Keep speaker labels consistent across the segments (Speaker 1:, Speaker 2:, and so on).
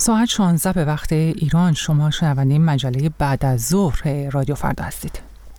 Speaker 1: ساعت 16 به وقت ایران. شما شنونده مجله بعد از ظهر رادیو فردا هستید.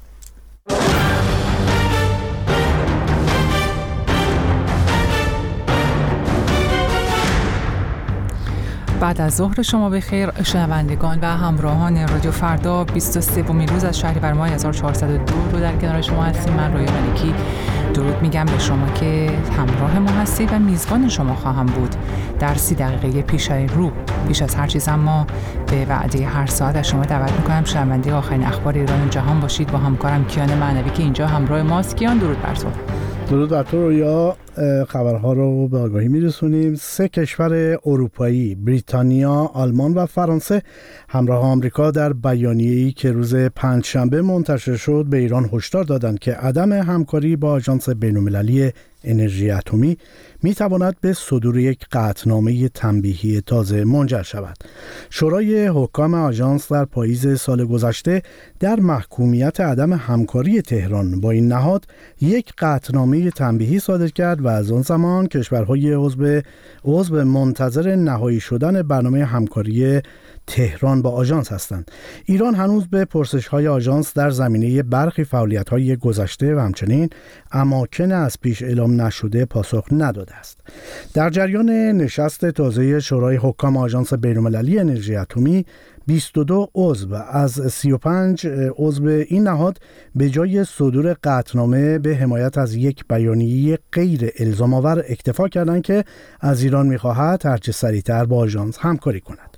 Speaker 1: بعد از ظهر شما بخیر شنوندگان و همراهان رادیو فردا. 23مین روز از شهریور ماه 1402 رو در کنار شما هستیم. من رویا ملکی درود میگم به شما که همراه ما هستید و میزبان شما خواهم بود در 30 دقیقه پیش از هر چیز. اما به وعده هر ساعت از شما دعوت میکنم شنونده آخرین اخبار ایران و جهان باشید با همکارم کیان معنوی که اینجا همراه ماست. کیان درود بر تو.
Speaker 2: درود بر تو رویا. خبرها رو به آگاهی میرسونیم. 3 کشور اروپایی، بریتانیا، آلمان و فرانسه همراه آمریکا در بیانیه‌ای که روز پنجشنبه منتشر شد به ایران هشدار دادند که عدم همکاری با آژانس بین‌المللی انرژی اتمی میتواند به صدور یک قطعنامه تنبیهی تازه منجر شود. شورای حکام آژانس در پاییز سال گذشته در محکومیت عدم همکاری تهران با این نهاد یک قطعنامه تنبیهی صادر کرد و از آن زمان کشورهای عضو منتظر نهایی شدن برنامه همکاری تهران با آژانس هستند. ایران هنوز به پرسش‌های آژانس در زمینه برخی فعالیت‌های گذشته و همچنین اماکن از پیش اعلام نشده پاسخ نداده است. در جریان نشست تازه شورای حکام آژانس بین‌المللی انرژی اتمی 22 عضو از 35 عضو این نهاد به جای صدور قطعنامه به حمایت از یک بیانیه غیر الزام‌آور اکتفا کردند که از ایران می‌خواهد هرچه سریع‌تر با آژانس همکاری کند.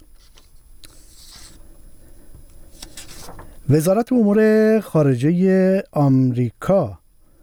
Speaker 2: وزارت امور خارجه آمریکا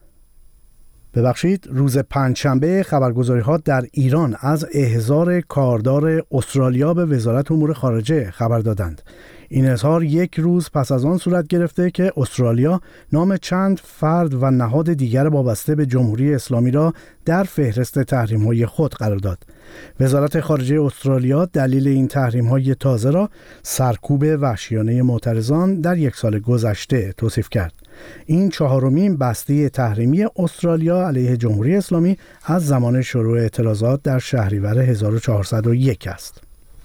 Speaker 2: روز پنجشنبه خبرگزاری‌ها در ایران از احضار کاردار استرالیا به وزارت امور خارجه خبر دادند. این اظهار یک روز پس از آن صورت گرفته که استرالیا نام چند فرد و نهاد دیگر وابسته به جمهوری اسلامی را در فهرست تحریم‌های خود قرار داد. وزارت خارجه استرالیا دلیل این تحریم‌های تازه را سرکوب وحشیانه معترضان در یک سال گذشته توصیف کرد. این 4مین بسته تحریمی استرالیا علیه جمهوری اسلامی از زمان شروع اعتراضات در شهریور 1401 است.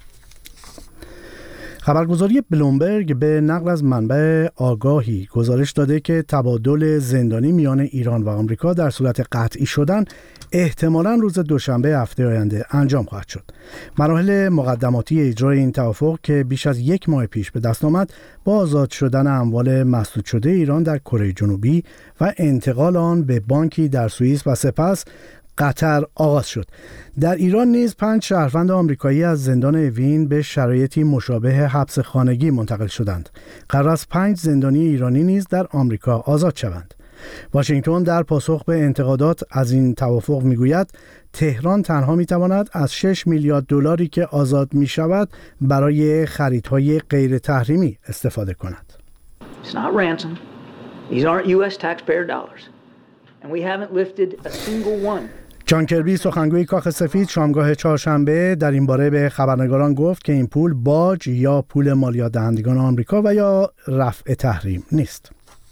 Speaker 2: خبرگزاری بلومبرگ به نقل از منبع آگاهی گزارش داده که تبادل زندانی میان ایران و آمریکا در صورت قطعی شدن احتمالاً روز دوشنبه هفته آینده انجام خواهد شد. مراحل مقدماتی اجرای این توافق که بیش از 1 ماه پیش به دست آمد با آزاد شدن اموال مسدود شده ایران در کره جنوبی و انتقال آن به بانکی در سوئیس و سپس قطر آغاز شد. در ایران نیز 5 شهروند آمریکایی از زندان اوین به شرایطی مشابه حبس خانگی منتقل شدند. قرار است 5 زندانی ایرانی نیز در آمریکا آزاد شوند. واشنگتن در پاسخ به انتقادات از این توافق میگوید تهران تنها میتواند از 6 میلیارد دلاری که آزاد میشود برای خریدهای غیر تحریمی استفاده کند.
Speaker 3: It's not ransom. These aren't US taxpayer dollars. And we haven't lifted a single one.
Speaker 2: جان کربی سخنگوی کاخ سفید شامگاه چهارشنبه در این باره به خبرنگاران گفت که این پول باج یا پول مالیات دهندگان آمریکا و یا رفع تحریم نیست.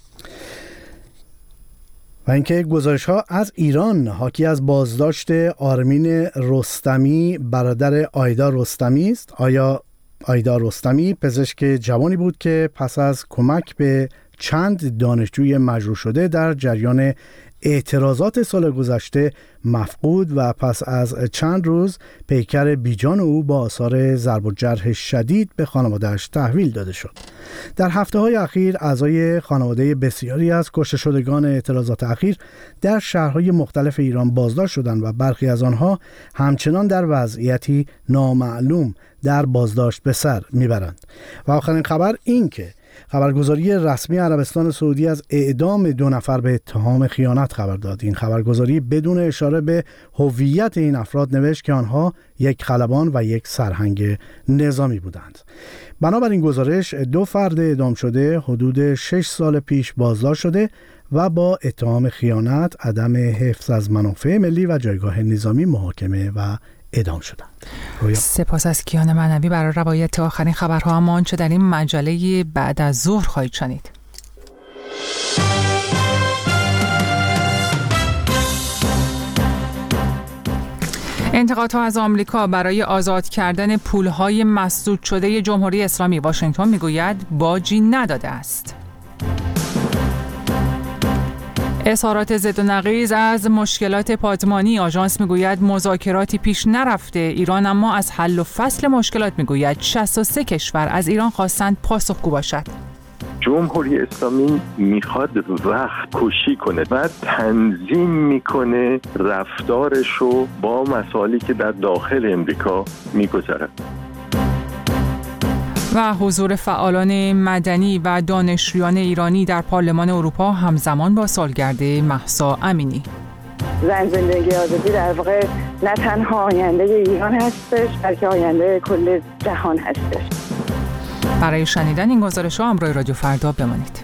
Speaker 2: و اینکه گزارش‌ها از ایران حاکی از بازداشت آرمین رستمی برادر آیدا رستمی است. آیدا رستمی پزشک جوانی بود که پس از کمک به چند دانشجوی مجروح شده در جریان اعتراضات سال گذشته مفقود و پس از چند روز پیکر بیجان او با آثار ضرب و جرح شدید به خانواده‌اش تحویل داده شد. در هفته‌های اخیر اعضای خانواده بسیاری از کشته شدگان اعتراضات اخیر در شهرهای مختلف ایران بازداشت شدند و برخی از آنها همچنان در وضعیتی نامعلوم در بازداشت به سر میبرند. و آخرین خبر این که خبرگزاری رسمی عربستان سعودی از اعدام 2 نفر به اتهام خیانت خبر داد. این خبرگزاری بدون اشاره به هویت این افراد نوشت که آنها یک خلبان و یک سرهنگ نظامی بودند. بنابراین گزارش 2 فرد اعدام شده حدود 6 سال پیش بازداشت شده و با اتهام خیانت، عدم حفظ از منافع ملی و جایگاه نظامی محاکمه و اعدام شدند.
Speaker 1: سپاس از کیان معنوی برای روایت آخرین خبرها. اما آنچه در این مجله بعد از ظهر خواهید شنید. انتقادها از آمریکا برای آزاد کردن پولهای مسدود شده جمهوری اسلامی. واشنگتن میگوید باجی نداده است. اظهارات ضد و نقیض از مشکلات پادمانی. آژانس میگوید مذاکراتی پیش نرفته ایران، اما از حل و فصل مشکلات میگوید 63 کشور از ایران خواستند پاسخگو باشد.
Speaker 4: جمهوری اسلامی میخواد وقت کشی کنه و تنظیم میکنه رفتارش رو با مسائلی که در داخل امریکا میگذرد.
Speaker 1: و حضور فعالان مدنی و دانشجویان ایرانی در پارلمان اروپا همزمان با سالگرد مهسا امینی.
Speaker 5: زن زندگی آزادی در واقع نه تنها آینده ایران هستش، بلکه آینده کل جهان هستش.
Speaker 1: برای شنیدن این گزارش‌ها همراه رادیو فردا بمانید.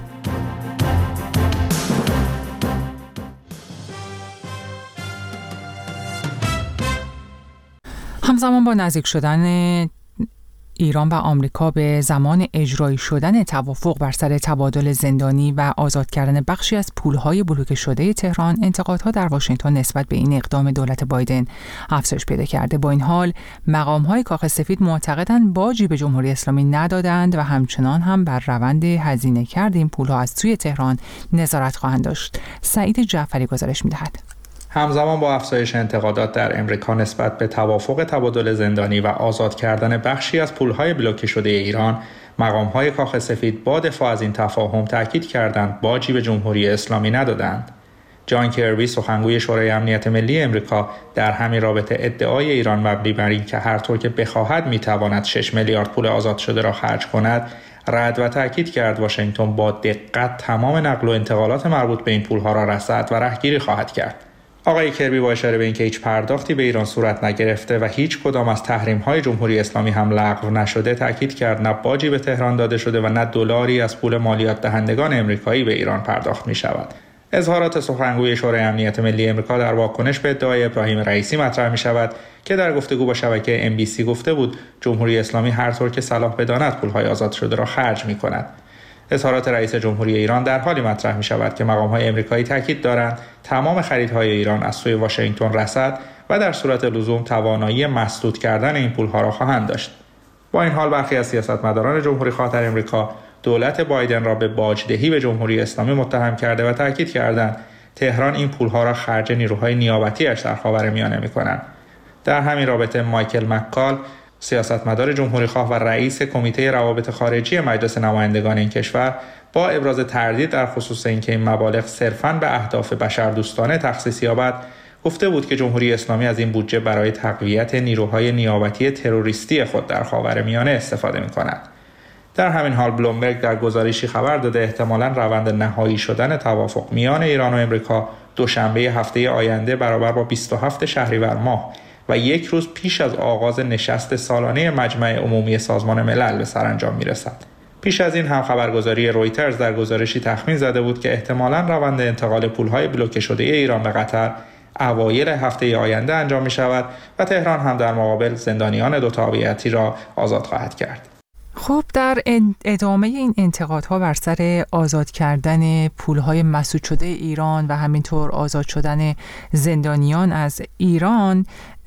Speaker 1: همزمان با نزدیک شدن ایران و آمریکا به زمان اجرایی شدن توافق بر سر تبادل زندانی و آزاد کردن بخشی از پولهای بلوکه شده تهران، انتقادها در واشنگتن نسبت به این اقدام دولت بایدن افزایش پیدا کرده. با این حال مقام‌های کاخ سفید معتقدند باجی به جمهوری اسلامی ندادند و همچنان هم بر روند هزینه کرد این پولها از سوی تهران نظارت خواهند داشت. سعید جعفری گزارش می‌دهد.
Speaker 6: همزمان با افزایش انتقادات در امریکا نسبت به توافق تبادل زندانی و آزاد کردن بخشی از پولهای بلوکه شده ایران، مقام‌های کاخ سفید با دفاع از این تفاهم تاکید کردند باجی به جمهوری اسلامی ندادند. جان کربی سخنگوی شورای امنیت ملی امریکا در همین رابطه ادعای ایران مبنی بر اینکه هر طور که بخواهد میتواند 6 میلیارد پول آزاد شده را خرج کند رد و تاکید کرد واشنگتن با دقت تمام نقل و انتقالات مربوط به این پولها را رصد و رهگیری خواهد کرد. آقای کربی با اشاره به اینکه هیچ پرداختی به ایران صورت نگرفته و هیچ کدام از تحریم‌های جمهوری اسلامی هم لغو نشده تاکید کرد نه باجی به تهران داده شده و نه دلاری از پول مالیات دهندگان امریکایی به ایران پرداخت می‌شود. اظهارات سخنگوی شورای امنیت ملی امریکا در واکنش به ادعای ابراهیم رئیسی مطرح می‌شود که در گفتگو با شبکه NBC گفته بود جمهوری اسلامی هر طور که صلاح بداند پول‌های آزاد شده را خرج می‌کند. اظهارات رئیس جمهوری ایران در حالی مطرح می شود که مقام‌های امریکایی تاکید دارند تمام خریدهای ایران از سوی واشنگتن رصد و در صورت لزوم توانایی مسدود کردن این پولها را خواهند داشت. با این حال برخی از سیاستمداران جمهوری خواه در امریکا دولت بایدن را به باجدهی به جمهوری اسلامی متهم کرده و تاکید کردند تهران این پولها را خرج نیروهای نیابتی‌اش در خاورمیانه می‌کنند. در همین رابطه مایکل مکال سیاستمدار جمهوری‌خواه و رئیس کمیته روابط خارجی مجلس نمایندگان این کشور با ابراز تردید در خصوص اینکه این مبالغ صرفاً به اهداف بشردوستانه تخصیص یابد گفته بود که جمهوری اسلامی از این بودجه برای تقویت نیروهای نیابتی تروریستی خود در خاورمیانه استفاده می‌کند. در همین حال بلومبرگ در گزارشی خبر داده احتمالاً روند نهایی شدن توافق میان ایران و امریکا دوشنبه هفته آینده برابر با 27 شهریور ماه و یک روز پیش از آغاز نشست سالانه مجمع عمومی سازمان ملل به سرانجام میرسد. پیش از این هم خبرگزاری رویترز در گزارشی تخمین زده بود که احتمالاً روند انتقال پولهای بلوکه شده ایران به قطر اوایل هفته آینده انجام می شود و تهران هم در مقابل زندانیان دو تابعیتی را آزاد خواهد کرد.
Speaker 1: خب در ادامه این انتقادها بر سر آزاد کردن پولهای مسدود شده ایران و همینطور آزاد شدن زندانیان از ایران،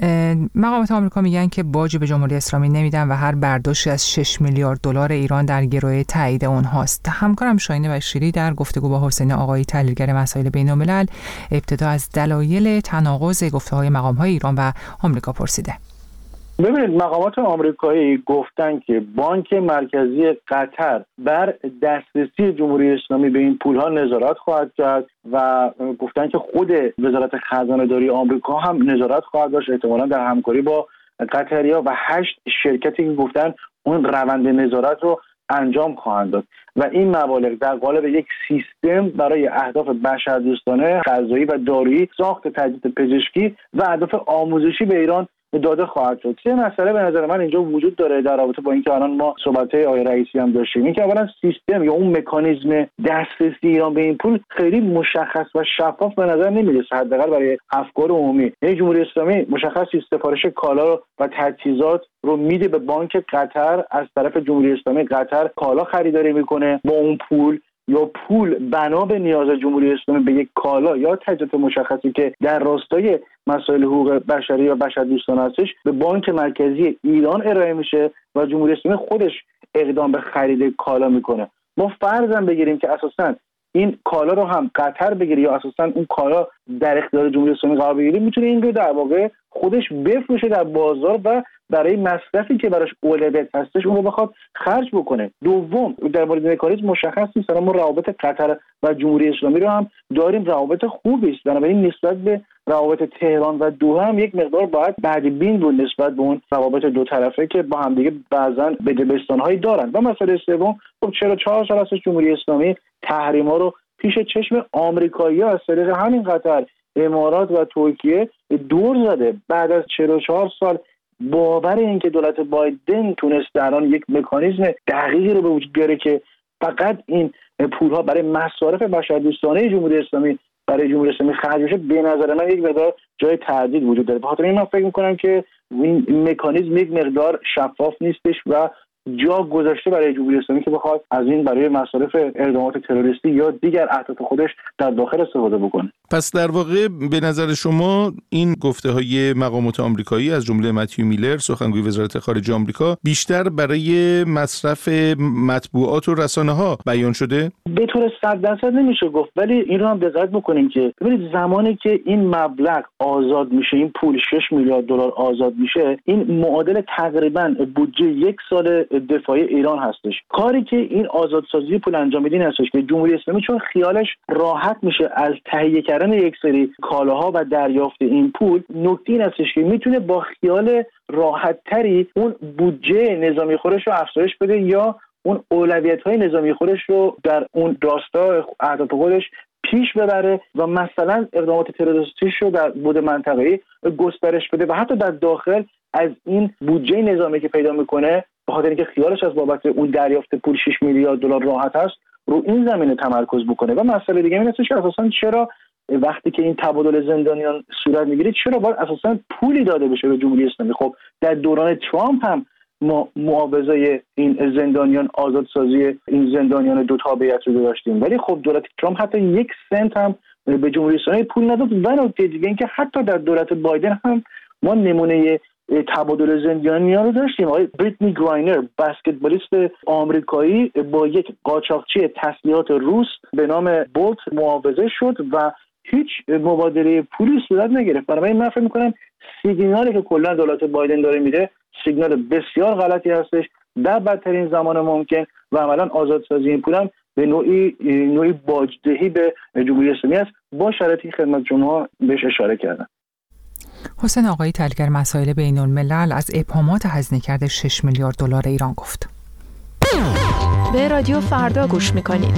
Speaker 1: مقامات آمریکا میگن که باجی به جمهوری اسلامی نمیدن و هر برداشتی از 6 میلیارد دلار ایران در گروه تایید اونهاست. همکارم شاهین بشیری در گفتگو با حسین آقایی تحلیلگر مسائل بین‌الملل ابتدا از دلایل تناقض گفته‌های مقام‌های ایران و آمریکا پرسیده.
Speaker 7: ببینید مقامات آمریکایی گفتن که بانک مرکزی قطر بر دسترسی جمهوری اسلامی به این پولها نظارت خواهد کرد و گفتن که خود وزارت خزانه داری آمریکا هم نظارت خواهد داشت، احتمالاً در همکاری با قطری‌ها و 8 شرکتی که گفتن اون روند نظارت رو انجام خواهند داد و این مبالغ در قالب یک سیستم برای اهداف بشردوستانه، غذایی و دارویی، ساخت تجهیزات پزشکی و اهداف آموزشی به ایران داده خواهد شد. سه مسئله به نظر من اینجا وجود داره در رابطه با اینکه الان ما صحبت‌های آقای رئیسی هم داشتیم. اینکه اولا سیستم یا اون مکانیزم دسترسی ایران به این پول خیلی مشخص و شفاف به نظر نمیرسه، حداقل برای افکار عمومی. یعنی جمهوری اسلامی مشخص سفارش کالا و تجهیزات رو میده به بانک قطر، از طرف جمهوری اسلامی قطر کالا خریداری میکنه با اون پول یا پول بنا به نیاز جمهوری اسلامی به یک کالا یا تجهیزات مشخصی که در راستای مسائل حقوق بشری یا بشردوستانه هستش به بانک مرکزی ایران ارائه میشه و جمهوری اسلامی خودش اقدام به خرید کالا میکنه. ما فرضاً بگیریم که اساساً این کالا رو هم قطر بگیره یا اساساً اون کالا در اختیار جمهوری اسلامی قرار بگیره، میتونه این رو در واقع خودش بفروشه در بازار و برای مصرفی که براش اولویت هستش اون رو بخواد خرج بکنه. دوم، در مورد مکانیزم مشخص نیست، ما روابط قطر و جمهوری اسلامی رو هم داریم، روابط خوبی است، بنابراین نسبت به روابط تهران و دوحه هم یک مقدار باید بدبین بود نسبت به اون روابط دو طرفه که با هم دیگه بعضا بدبستان‌هایی دارن. و مسئله سوم، خب 44 سال است جمهوری اسلامی تحریم‌ها رو پیش چشم آمریکایی‌ها از طریق همین قطر، امارات و ترکیه دور زده. بعد از 44 سال باور این که دولت بایدن تونست در آن یک مکانیزم دقیقی رو به وجود بیاره که فقط این پول‌ها برای مصارف بشردوستانه جمهوری اسلامی برای جمهوری اسلامی خرج بشه، به نظر من یک مقدار جای تردید وجود داره. بخاطر این من فکر می‌کنم که این مکانیزم یک مقدار شفاف نیستش و جا گذاشته برای جمهوری اسلامی که بخواد از این برای مصارف اقدامات تروریستی یا دیگر اهداف خودش در داخل استفاده بکنه.
Speaker 8: پس در واقع به نظر شما این گفته‌های مقامات آمریکایی از جمله متیو میلر سخنگوی وزارت خارجه آمریکا بیشتر برای مصرف مطبوعات و رسانه‌ها بیان شده؟ به
Speaker 7: طور 100% نمیشه گفت، ولی این رو هم دقت بکنیم که ببینید زمانی که این مبلغ آزاد میشه، این پول 6 میلیارد دلار آزاد میشه، این معادل تقریبا بودجه یک سال دفاعی ایران هستش. کاری که این آزادسازی پول انجام میدین هستش که جمهوری اسلامی چون خیالش راحت میشه از تهیه کردن یک سری کالاها و دریافت این پول، نکته این هستش که میتونه با خیال راحت تری اون بودجه نظامی خودش رو افزایش بده یا اون اولویت‌های نظامی خودش رو در اون راستا اهداف خودش پیش ببره و مثلا اقدامات تروریستیش رو در بود منطقه‌ای گسترش بده و حتی در داخل از این بودجه نظامی که پیدا میکنه به خاطر اینکه خیالش از بابت اون دریافت پول 6 میلیارد دلار راحت است رو این زمینه تمرکز بکنه. و مسئله دیگه این هستش که اساساً چرا وقتی که این تبادل زندانیان صورت میگیره چرا باید اساساً پولی داده بشه به جمهوری اسلامی؟ خب در دوران ترامپ هم ما معاوضه این زندانیان، آزادسازی این زندانیان دو تابعیت رو داشتیم، ولی خب دولت ترامپ حتی 1 سنت هم به جمهوری اسلامی پول نداد. و نکته دیگه این که حتی در دولت بایدن هم ما نمونه تبادل زندانیان رو داشتیم. آقای بریتنی گراینر، بسکتبالیست آمریکایی، با یک قاچاقچی تسلیحات روس به نام بولت معاوضه شد و هیچ مبادله پولی صورت نگرفت. بنابراین من فکر می‌کنم سیگنالی که کلا دولت بایدن داره میده سیگنال بسیار غلطی هستش در بدترین زمان ممکن و عملاً آزادسازی این پول هم به نوعی باجدهی به جمهوری اسلامی است با شرایطی خدمت شما بهش اشاره کردم.
Speaker 1: حسین آقایی، تحلیلگر مسائل بین‌الملل، از ابهامات هزینه کرده 6 میلیارد دلار ایران گفت.
Speaker 9: به رادیو فردا گوش میکنید.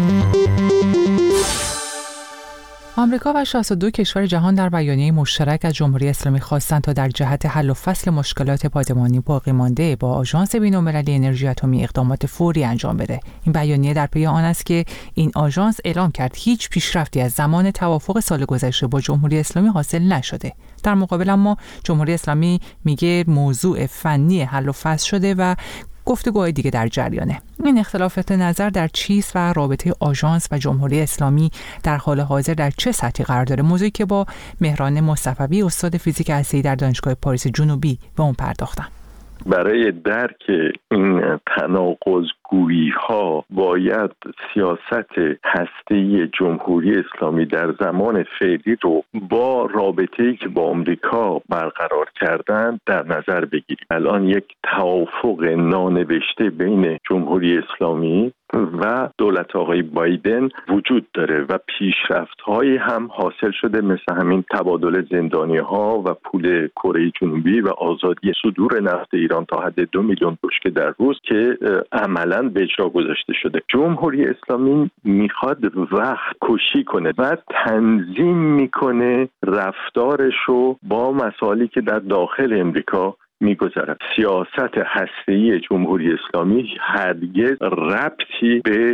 Speaker 1: آمریکا و 62 کشور جهان در بیانیه مشترک از جمهوری اسلامی خواستند تا در جهت حل و فصل مشکلات پادمانی باقی مانده با آژانس بین‌المللی انرژی اتمی اقدامات فوری انجام بده. این بیانیه در پی آن است که این آژانس اعلام کرد هیچ پیشرفتی از زمان توافق سال گذشته با جمهوری اسلامی حاصل نشده. در مقابل اما جمهوری اسلامی میگه موضوع فنی حل و فصل شده و گفتگوهای دیگه در جریانه. این اختلافات نظر در چیست و رابطه آژانس و جمهوری اسلامی در حال حاضر در چه سطحی قرار داره؟ موضوعی که با مهران مصطفی، استاد فیزیک هسته‌ای در دانشگاه پاریس جنوبی به اون پرداختم.
Speaker 4: برای درک این تناقض‌گویی ها باید سیاست هسته‌ای جمهوری اسلامی در زمان فعلی رو با رابطه‌ای که با آمریکا برقرار کردن در نظر بگیریم. الان یک توافق نانوشته بین جمهوری اسلامی و دولت آقای بایدن وجود داره و پیشرفت‌هایی هم حاصل شده، مثل همین تبادل زندانی‌ها و پول کره جنوبی و آزادی صدور نفت ایران تا حد 2 میلیون بشکه در روز که عملاً به اجرا گذاشته شده. جمهوری اسلامی میخواد وقت کشی کنه و تنظیم میکنه رفتارش رو با مسائلی که در داخل امریکا میگذرد. سیاست هسته‌ای جمهوری اسلامی هرگز ربطی به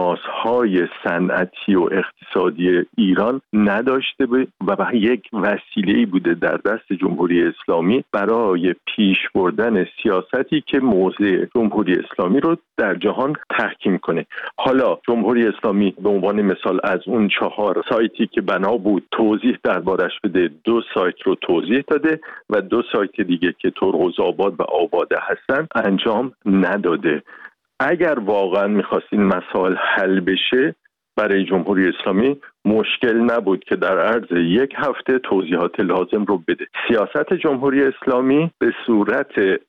Speaker 4: نیازهای صنعتی و اقتصادی ایران نداشته و یک وسیله‌ای بوده در دست جمهوری اسلامی برای پیش بردن سیاستی که موضع جمهوری اسلامی رو در جهان تحکیم کنه. حالا جمهوری اسلامی به عنوان مثال از اون 4 سایتی که بنا بود توضیح دربارش بده، 2 سایت رو توضیح داده و 2 سایت دیگه که ترغزآباد و آباده هستن انجام نداده. اگر واقعا می‌خواستین مسائل حل بشه برای جمهوری اسلامی مشکل نبود که در عرض 1 هفته توضیحات لازم رو بده. سیاست جمهوری اسلامی به صورت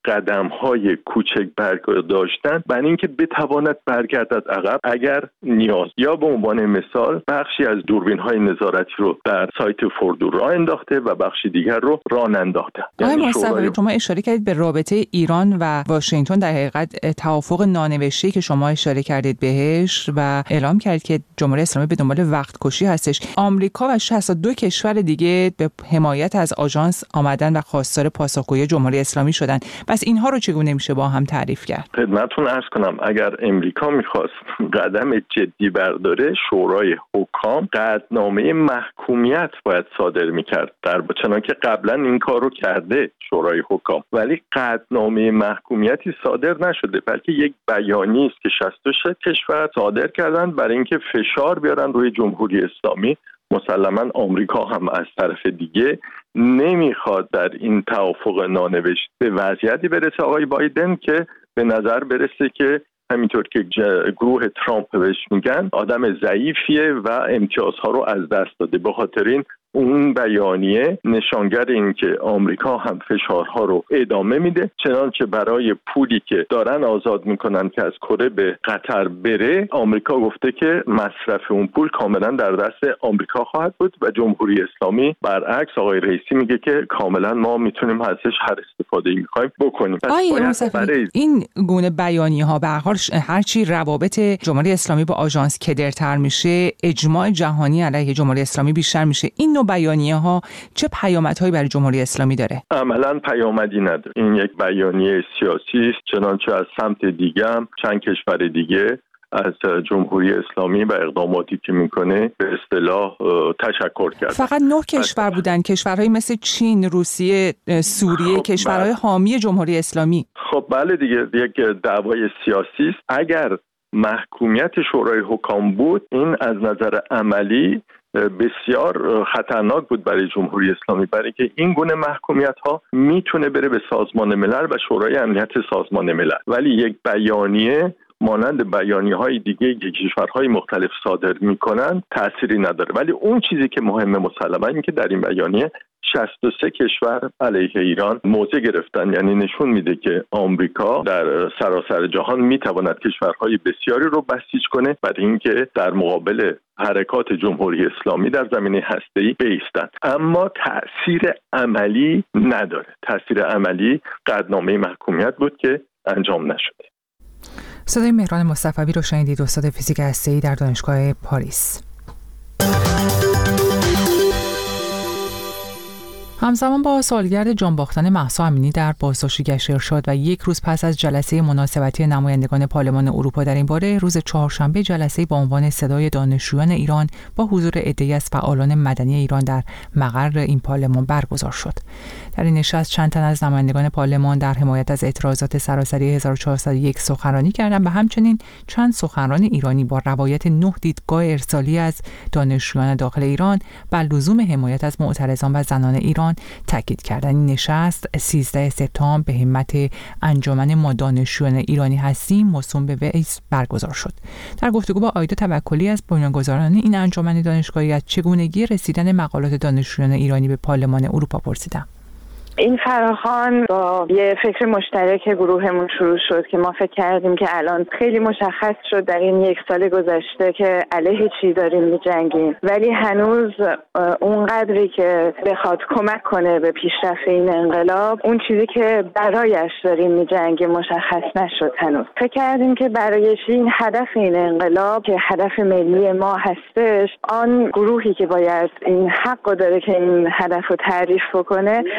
Speaker 4: قدم‌های کوچک برداشتن برای اینکه بتواند برگردد عقب اگر نیاز، یا به عنوان مثال بخشی از دوربین‌های نظارتی رو در سایت فردو راه انداخته و بخشی دیگر رو راه ننداخته.
Speaker 1: آقای مصطفی، شما اشاره کردید به رابطه ایران و واشنگتن، در حقیقت توافق نانوشته‌ای که شما اشاره کردید بهش و اعلام کردید که جمهوری اسلامی به دنبال وقت کشی هستش. آمریکا و 62 کشور دیگه به حمایت از آژانس آمدن و خواستار پاسخگویی جمهوری اسلامی شدن. پس اینها رو چگونه میشه با هم تعریف کرد؟
Speaker 4: خدمتتون عرض کنم اگر امریکا میخواست قدم جدی برداره، شورای حکام قطعنامه محکومیت باید صادر میکرد، در چنان که قبلا این کار رو کرده شورای حکام، ولی قطعنامه محکومیتی صادر نشده، بلکه یک بیانیه است که 66 کشور صادر کردن برای اینکه فشار بیارن روی جمهوری اسلامی. مسلماً آمریکا هم از طرف دیگه نمیخواد در این توافق نانوشته به وضعیتی برسه آقای بایدن که به نظر برسه که همینطور که گروه ترامپ بهش میگن آدم ضعیفیه و امتیازها رو از دست داده. به خاطر این اون بیانیه نشانگر این که آمریکا هم فشارها رو ادامه میده، چنانچه برای پولی که دارن آزاد میکنن که از کره به قطر بره، آمریکا گفته که مصرف اون پول کاملا در دست آمریکا خواهد بود و جمهوری اسلامی برعکس آقای رئیسی میگه که کاملا ما میتونیم ازش هر استفاده‌ای میخوایم بکنیم.
Speaker 1: این گونه بیانیه ها به هر حال هرچی روابط جمهوری اسلامی با آژانس کدرتر میشه، اجماع جهانی علیه جمهوری اسلامی بیشتر میشه. این نوع بیانیه ها چه پیامدهایی برای جمهوری اسلامی داره؟
Speaker 4: عملاً پیامدی نداره. این یک بیانیه سیاسی است، چنانچه از سمت دیگه هم چند کشور دیگه از جمهوری اسلامی و اقداماتی که میکنه به اصطلاح تشکر کرد.
Speaker 1: فقط 9 کشور بودن، کشورهایی مثل چین، روسیه، سوریه، کشورهای حامی جمهوری اسلامی.
Speaker 4: خب بله دیگه، یک دعوای سیاسی است. اگر محکومیت شورای حکام بود، این از نظر عملی بسیار خطرناک بود برای جمهوری اسلامی، برای که این گونه محکومیت ها میتونه بره به سازمان ملل و شورای امنیت سازمان ملل، ولی یک بیانیه مانند بیانیه‌های دیگه که کشورهای مختلف صادر میکنن تأثیری نداره. ولی اون چیزی که مهمه مسلماً این که در این بیانیه 63 کشور علیه ایران موضع گرفتن، یعنی نشون میده که آمریکا در سراسر جهان میتواند کشورهای بسیاری رو بسیج کنه برای اینکه در مقابل حرکات جمهوری اسلامی در زمینه هسته‌ای بایستند، اما تأثیر عملی نداره. تأثیر عملی قطعنامه محکومیت بود که انجام نشده.
Speaker 1: صدای مهران مصطفی رو شنیدید، استاد فیزیک هسته‌ای در دانشگاه پاریس. همزمان با سالگرد جانباختن مهسا امینی در بازداشتگاه ارشاد و 1 روز پس از جلسه مناسبتی نمایندگان پارلمان اروپا در این باره، روز چهارشنبه جلسه با عنوان صدای دانشجویان ایران با حضور عده‌ای از فعالان مدنی ایران در مقر این پارلمان برگزار شد. در این نشست چند تن از نمایندگان پارلمان در حمایت از اعتراضات سراسری 1401 سخنرانی کردند و همچنین چند سخنران ایرانی با روایت 9 دیدگاه ارسالی از دانشجویان داخل ایران بر لزوم حمایت از معترضان و زنان ایران تاکید کردند. این نشست 13 سپتامبر به همت انجمن ما دانشجویان ایرانی هستیم موسوم به ویس برگزار شد. در گفتگو با آیدا توکلی از بنیانگذاران این انجمن دانشگاهی از چگونگی رسیدن مقالات دانشجویان ایرانی به پارلمان اروپا پرسیدم.
Speaker 5: این فراخوان با یه فکر مشترک گروهمون شروع شد که ما فکر کردیم که الان خیلی مشخص شد در این 1 سال گذشته که علیه چی داریم می‌جنگیم، ولی هنوز اونقدری که بخواد کمک کنه به پیشرفت این انقلاب، اون چیزی که برایش داریم می‌جنگیم مشخص نشد هنوز. فکر کردیم که برای این هدف این انقلاب که هدف ملی ما هستش، آن گروهی که باید این حق داره که این هدف رو تعریف بکنه همین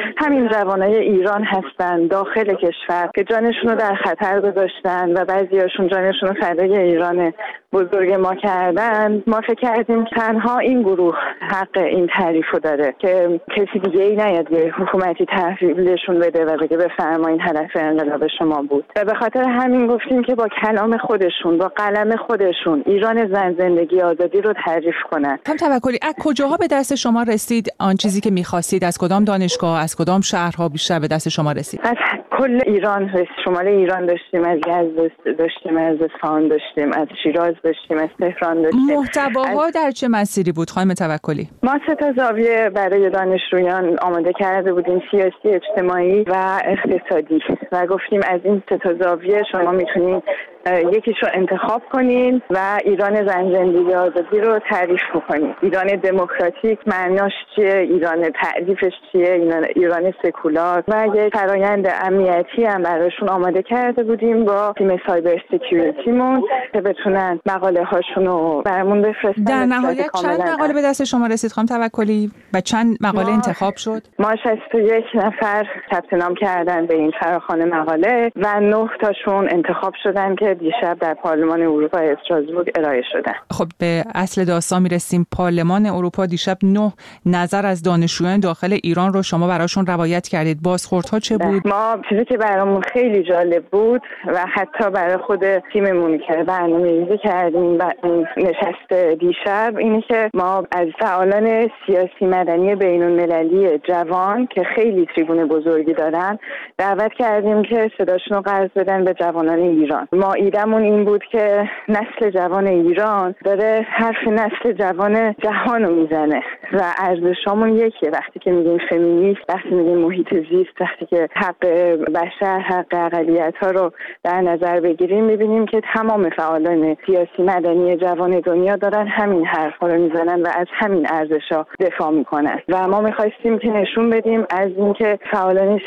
Speaker 5: جوانای ایران هستن داخل کشور که جانشون رو در خطر گذاشتن و بعضیاشون جانشون رو فدای ایران بزرگ ما کردن، ما فکر کردیم تنها این گروه حق این تعریف رو داره که کسی دیگه ای نیاد یه حکومتی تحویلشون بده و بگه بفرمایین هدف انقلاب شما بود. و به خاطر همین گفتیم که با کلام خودشون، با قلم خودشون ایران زن، زندگی، آزادی رو تعریف کنن.
Speaker 1: خانم توکلی، از کجاها به دست شما رسید آن چیزی که می‌خواستید؟ از کدام دانشگاه، از کدام شهرها بیشتر به دست شما رسید؟
Speaker 5: از کل ایران، شمال ایران داشتیم، از یزد داشتیم، از اصفهان داشتیم، از شیراز داشتیم، از تهران داشتیم.
Speaker 1: محتواها در چه مسیری بود خانم توکلی؟
Speaker 5: ما 3 زاویه برای دانشجویان آماده کرده بودیم، سیاسی، اجتماعی و اقتصادی، و گفتیم از این 3 زاویه شما میتونید یکیش رو انتخاب کنین و ایران زن، زندگی، آزادی رو تعریف بکنین. ایران دموکراتیک معناش چیه؟ ایران تعریفش چیه؟ ایران سکولار. و یک فرایند امنیتی هم براشون آماده کرده بودیم با تیم سایبر سکیوریتیمون که بتونن مقاله هاشون رو برامون بفرستن.
Speaker 1: در نهایت چند مقاله به دست شما رسید خانم توکلی و چند مقاله انتخاب شد؟
Speaker 5: ما 61 نفر ثبت نام کردن به این فراخوان مقاله و 9 تاشون انتخاب شدن که دیشب در پارلمان اروپا استراسبورگ ارائه شدن.
Speaker 1: خب به اصل داستان میرسیم. پارلمان اروپا دیشب 9 نظر از دانشجویان داخل ایران رو شما براشون روایت کردید. بازخوردها چه بود؟
Speaker 5: ما چیزی که برامون خیلی جالب بود و حتی برای خود تیممون که برنامه‌ریزی کردیم و نشست دیشب اینه که ما از فعالان سیاسی مدنی بین‌المللی جوان که خیلی تریبون بزرگی دارن دعوت کردیم که صداشون رو قرض بدن به جوانان ایران. ما ایدمون این بود که نسل جوان ایران داره حرف نسل جوان جهان رو میزنه و ارزشامون یکیه. وقتی که میگیم فمینیست، وقتی میگیم محیط زیست، وقتی که حق بشر، حق اقلیت‌ها رو در نظر بگیریم، میبینیم که تمام فعالان سیاسی مدنی جوان دنیا دارن همین حرفا رو میزنن و از همین ارزش‌ها دفاع میکنن. و ما میخواستیم که نشون بدیم از اینکه فعالان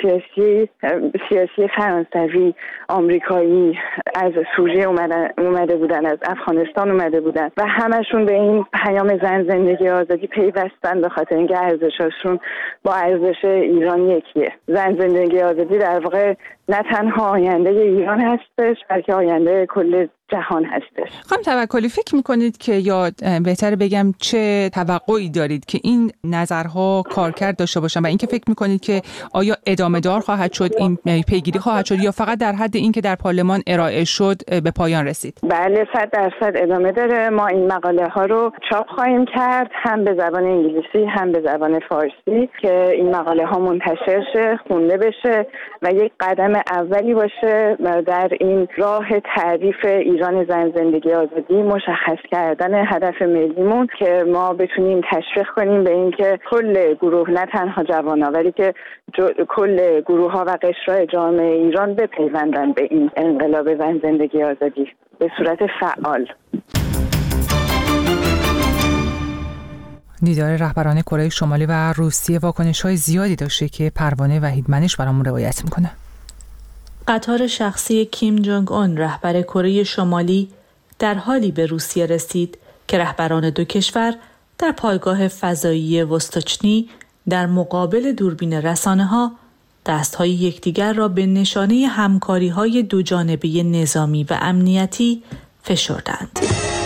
Speaker 5: سیاسی فرانسوی، آمریکایی، از سوریه اومده بودن، از افغانستان اومده بودن و همشون به این پیام زن، زندگی، آزادی پیوستن به خاطر اینکه ارزشاشون با ارزش ایران یکیه. زن، زندگی، آزادی در واقع نه تنها آینده ایران هستش بلکه آینده کل جهان هستش.
Speaker 1: خانم توکلی، فکر میکنید که یا بهتر بگم چه توقعی دارید که این نظرها کارکرد داشته باشن و اینکه فکر میکنید که آیا ادامه دار خواهد شد، این پیگیری خواهد شد یا فقط در حد این که در پارلمان ارائه شد به پایان رسید؟
Speaker 5: بله 100% ادامه داره. ما این مقاله ها رو چاپ خواهیم کرد، هم به زبان انگلیسی هم به زبان فارسی، که این مقاله ها منتشر شه، خونده بشه و یک قدم اولی باشه در این راه تعریف ایران زن، زندگی، آزادی، مشخص کردن هدف ملیمون که ما بتونیم تشویق کنیم به اینکه کل گروه، نه تنها جوانا ولی که کل گروه ها و قشرهای جامعه ایران بپیوندن به این انقلاب زن، زندگی، آزادی به صورت فعال.
Speaker 1: دیدار رهبران کره شمالی و روسیه واکنش‌های زیادی داشته که پروانه وحیدمنش برامون روایت میکنه.
Speaker 10: قطار شخصی کیم جونگ اون رهبر کره شمالی در حالی به روسیه رسید که رهبران دو کشور در پایگاه فضایی وستوچنی در مقابل دوربین رسانه‌ها دست‌های یکدیگر را به نشانه همکاری‌های دوجانبه نظامی و امنیتی فشردند.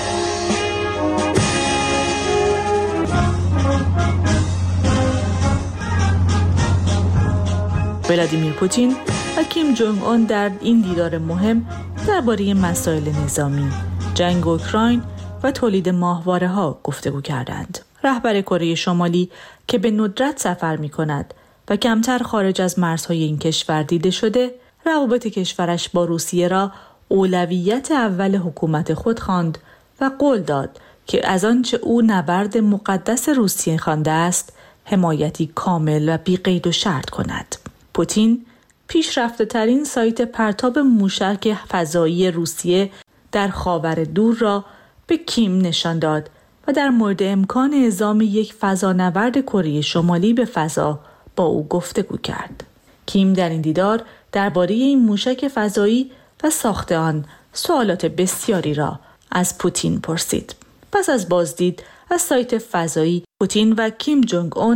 Speaker 10: ولادیمیر پوتین و کیم جونگ اون در این دیدار مهم درباره مسائل نظامی، جنگ اوکراین و تولید ماهواره‌ها گفتگو کردند. رهبر کره شمالی که به ندرت سفر می‌کند و کمتر خارج از مرزهای این کشور دیده شده، روابط کشورش با روسیه را اولویت اول حکومت خود خواند و قول داد که از آنچه او نبرد مقدس روسیه خوانده است، حمایتی کامل و بی‌قید و شرط کند. پوتین پیشرفته‌ترین سایت پرتاب موشک فضایی روسیه در خاور دور را به کیم نشان داد و در مورد امکان اعزام یک فضانورد کره شمالی به فضا با او گفتگو کرد. کیم در این دیدار درباره این موشک فضایی و ساخت آن سوالات بسیاری را از پوتین پرسید. پس از بازدید از سایت فضایی، پوتین و کیم جونگ اون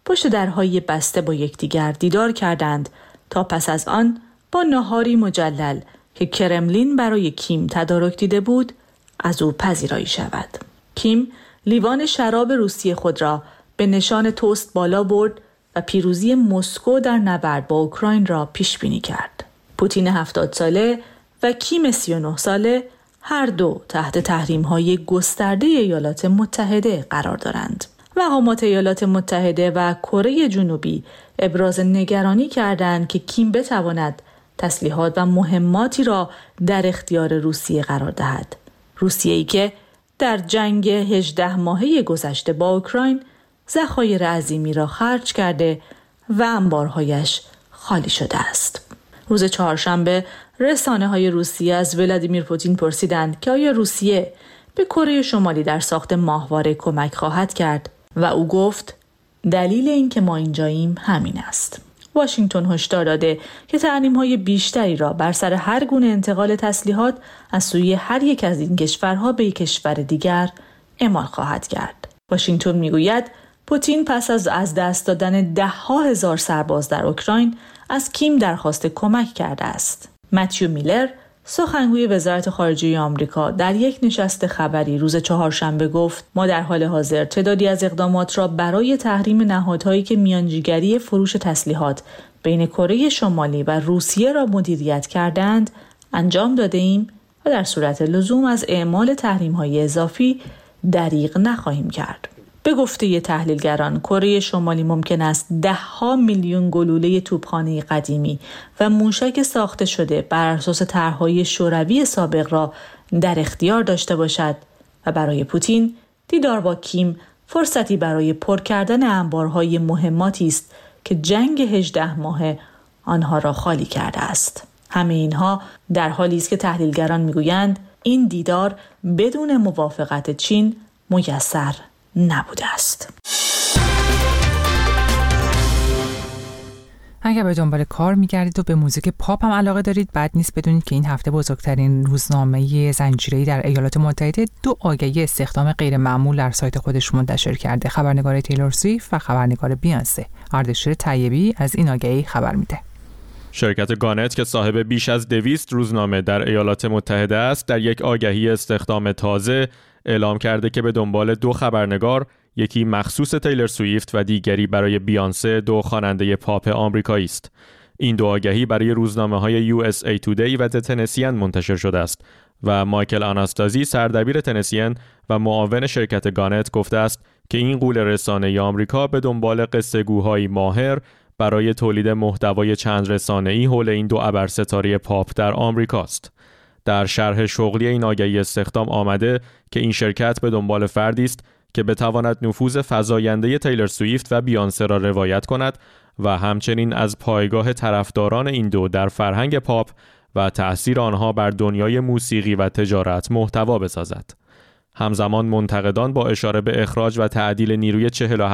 Speaker 10: پشت درهای بسته با یکدیگر دیدار کردند تا پس از آن با ناهاری مجلل که کرملین برای کیم تدارک دیده بود از او پذیرایی شود. کیم لیوان شراب روسیه خود را به نشان توست بالا برد و پیروزی مسکو در نبرد با اوکراین را پیش بینی کرد. پوتین 70 ساله و کیم 39 ساله هر دو تحت تحریم‌های گسترده ایالات متحده قرار دارند. مقامات ایالات متحده و کره جنوبی ابراز نگرانی کردند که کیم بتواند تسلیحات و مهماتی را در اختیار روسیه قرار دهد. روسیه‌ای که در جنگ 18 ماهه گذشته با اوکراین ذخایر عظیمی را خرج کرده و انبارهایش خالی شده است. روز چهارشنبه رسانه‌های روسیه از ولادیمیر پوتین پرسیدند که آیا روسیه به کره شمالی در ساخت ماهواره کمک خواهد کرد و او گفت دلیل این که ما اینجاییم همین است. واشنگتن هشدار داده که تحریم‌های بیشتری را بر سر هر گونه انتقال تسلیحات از سوی هر یک از این کشورها به یک کشور دیگر اعمال خواهد کرد. واشنگتن میگوید پوتین پس از دست دادن 10,000 سرباز در اوکراین از کیم درخواست کمک کرده است. متیو میلر سخنگوی وزارت خارجه آمریکا در یک نشست خبری روز چهارشنبه گفت ما در حال حاضر تعدادی از اقدامات را برای تحریم نهادهایی که میانجیگری فروش تسلیحات بین کره شمالی و روسیه را مدیریت کردند انجام داده ایم و در صورت لزوم از اعمال تحریم‌های اضافی دریغ نخواهیم کرد. به گفته تحلیلگران کره شمالی ممکن است 10 میلیون گلوله توپخانه قدیمی و موشک ساخته شده بر اساس طرح‌های شوروی سابق را در اختیار داشته باشد و برای پوتین دیدار با کیم فرصتی برای پر کردن انبارهای مهماتی است که جنگ 18 ماهه آنها را خالی کرده است. همه اینها در حالی است که تحلیلگران میگویند این دیدار بدون موافقت چین میسر نبوده است.
Speaker 1: اگر به دنبال کار میگردید و به موزیک پاپ هم علاقه دارید بد نیست بدونید که این هفته بزرگترین روزنامه زنجیره‌ای در ایالات متحده 2 آگهی استخدام غیر معمول در سایت خودش منتشر کرده. خبرنگار تیلور سویفت و خبرنگار بیانسه. اردشیر طیبی از این آگهی خبر میده.
Speaker 11: شرکت گانت که صاحب بیش از 200 روزنامه در ایالات متحده است در یک آگهی استخدام تازه اعلام کرده که به دنبال 2 خبرنگار، یکی مخصوص تیلور سویفت و دیگری برای بیانسه، 2 خواننده پاپ آمریکایی است. این 2 آگهی برای روزنامه‌های USA Today و تنسین منتشر شده است و مایکل آناستازی سردبیر تنسین و معاون شرکت گانت گفته است که این غول رسانه‌ای آمریکا به دنبال قصه‌گوهای ماهر برای تولید محتوای چند رسانه‌ای حول این 2 ابرستاره پاپ در آمریکاست. در شرح شغلی این آگهی استخدام آمده که این شرکت به دنبال فردی است که بتواند نفوذ فزاینده تیلور سویفت و بیانسه را روایت کند و همچنین از پایگاه طرفداران این 2 در فرهنگ پاپ و تأثیر آنها بر دنیای موسیقی و تجارت محتوا بسازد. همزمان منتقدان با اشاره به اخراج و تعدیل نیروی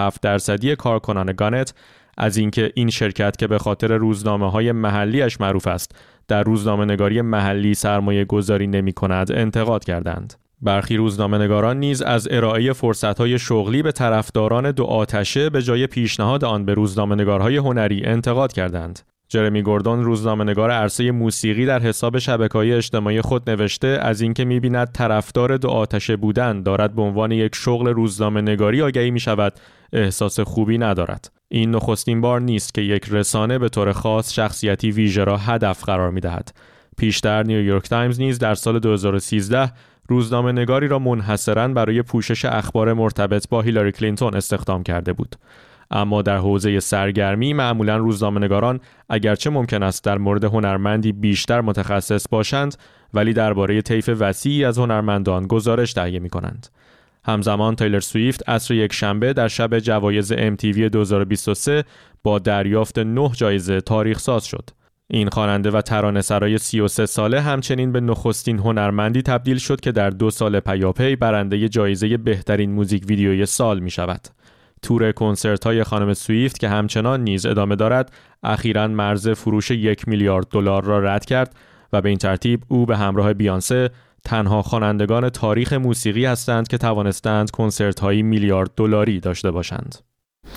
Speaker 11: 47% کارکنان گانت از اینکه این شرکت که به خاطر روزنامه‌های محلیش معروف است در روزنامه‌نگاری محلی سرمایه گذاری نمی کند انتقاد کردند. برخی روزنامه‌نگاران نیز از ارائه فرصت‌های شغلی به طرفداران 2 آتشه به جای پیشنهاد آن به روزنامه‌نگارهای هنری انتقاد کردند. جرمی گوردون روزنامه‌نگار عرصه موسیقی در حساب شبکه‌های اجتماعی خود نوشته از اینکه می‌بیند طرفدار 2 آتشه بودن دارد به عنوان یک شغل روزنامه‌نگاری آگهی می‌شود، احساس خوبی ندارد. این نخستین بار نیست که یک رسانه به طور خاص شخصیتی ویژه را هدف قرار می‌دهد. پیشتر نیویورک تایمز نیز در سال 2013 روزنامه‌نگاری را منحصراً برای پوشش اخبار مرتبط با هیلاری کلینتون استخدام کرده بود. اما در حوزه سرگرمی معمولاً روزنامه‌نگاران اگرچه ممکن است در مورد هنرمندی بیشتر متخصص باشند، ولی درباره طیف وسیعی از هنرمندان گزارش تهیه می‌کنند. همزمان تیلور سویفت عصر یک شنبه در شب جوایز MTV 2023 با دریافت 9 جایزه تاریخ ساز شد. این خواننده و ترانه‌سرای 33 ساله همچنین به نخستین هنرمندی تبدیل شد که در 2 سال پیاپی برنده جایزه بهترین موزیک ویدیوی سال می شود. تور کنسرت‌های خانم سویفت که همچنان نیز ادامه دارد، اخیراً مرز فروش $1 میلیارد را رد کرد و به این ترتیب او به همراه بیانسه تنها خوانندگان تاریخ موسیقی هستند که توانستند کنسرت‌های $1 میلیارد داشته باشند.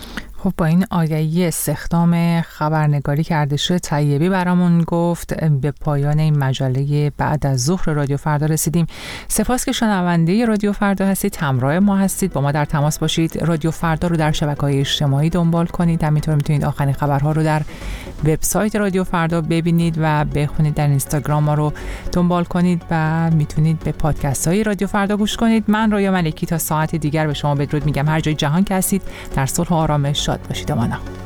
Speaker 1: خب با این آگهی استخدام خبرنگاری که اردشیر طیبی برامون گفت به پایان این مجله بعد از ظهر رادیو فردا رسیدیم. سپاس که شنونده رادیو فردا هستید، همراه ما هستید، با ما در تماس باشید. رادیو فردا رو در شبکه‌های اجتماعی دنبال کنید، همینطور میتونید آخرین خبرها رو در وبسایت رادیو فردا ببینید و بخونید. در اینستاگرام ما رو دنبال کنید و میتونید به پادکست های رادیو فردا گوش کنید. من رویا ملکی تا ساعت دیگر به شما بدرود میگم. هر جای جهان که هستید در صلح و آرامش شاد باشید. امانا.